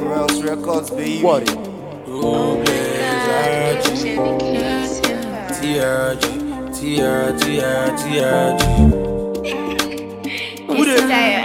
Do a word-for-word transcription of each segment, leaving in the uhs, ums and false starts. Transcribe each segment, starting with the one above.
Royals Records, baby. What? Oh, T R G, T R G, T R G, T R G. Who the?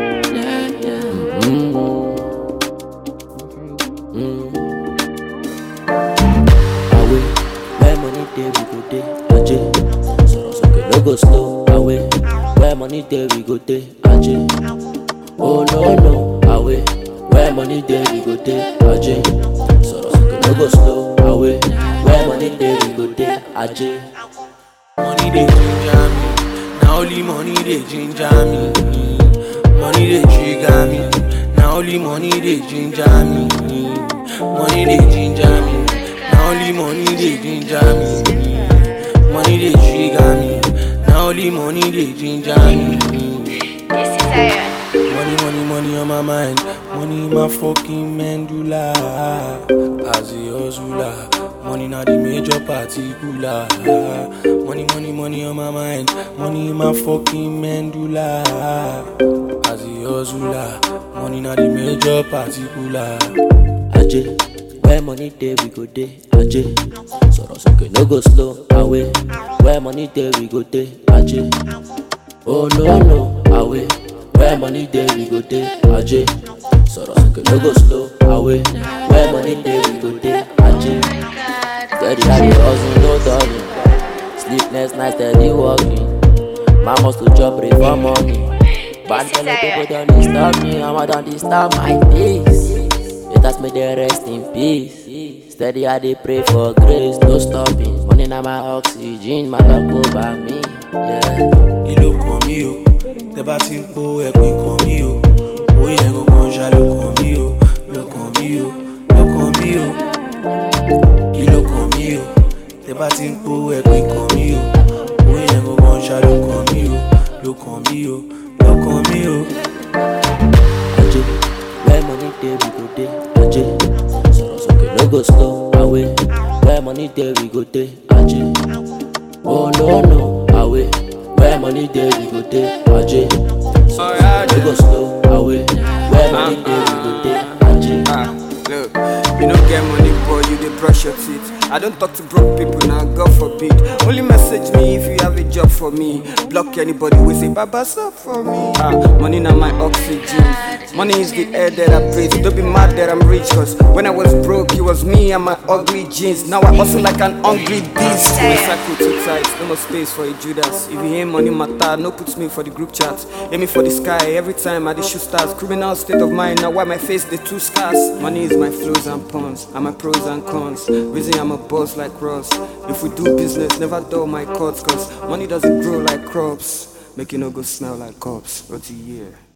Away, where money there we go there, Ajay. So so okay, no go slow. Away, where money there we go there, Ajay. Oh no no, away, where money there we go there, Ajay. So so okay, no go slow. Away, where money there we go there, Ajay. Money they ginger me, now only money they ginger me. Money they trigger me, now only money they ginger me. Money they ginger me, now only money they ginger me. Money they trigger me, now only money they ginger me. This is Iron. Money, money, money on my mind. Money in my fucking medulla. As a hustler, money not the major particular. Money, money, money on my mind. Money in my fucking medulla. As a hustler, money not the major particular. Ajay, where money there we go there, Ajay. So so okay, no go slow. Away, where money there we go there, Ajay. Oh no no, away, where money there we go there, Ajay. So so okay, no go slow. Away, where money there we go there, Ajay. Steady at the hustle, no darling. Sleepless nights, steady walking. Man must to job pray for money. Bad fellow people don't disturb me, I'ma don't disturb my peace. Let us make the rest in peace. Steady I dey pray for grace, no stopping. Money na my oxygen, my love go by me. Yeah. Ìlò kan mi o, tẹ́ bá ti ń po ẹ̀pìn kan mi o. Oyè gangan ṣá ló kàn mí o, ló kàn mí o, ló kàn mí o. Ìlò kan mi o, tẹ́ bá ti ń po ẹ̀pìn kan mi o. Oyè gangan ṣá ló kàn mí o, ló kàn mí o, ló kàn mí o. Ajay, where money there we go there, Ajay. So so okay, no go slow. Away, where money there we go there, Ajay. Oh no no, away, where money there we go there, Ajay. So so no go slow. Away, where money there we go there, Ajay. Ah, look, you don't get money, boy, you dey brush your teeth. I don't talk to broke people now, God forbid. Only message me if you have a job for me. Block anybody who say, Baba, stop for me. Ah, money now my oxygen. Money is the air that I breathe. Don't be mad that I'm rich, cause when I was broke, it was me and my ugly jeans. Now I hustle like an hungry beast. My circle too tight, no more space for a Judas. If you hear money matter, no puts me for the group chat. Aim me for the sky, every time I dey shoot stars. Criminal state of mind, now why my face the two scars. Money is my flows and pawns, and my pros and cons. Reason I'm a boss like Ross. If we do business, never dull my cuts, cause money doesn't grow like crops. Make it no go smell like cops. Roti year.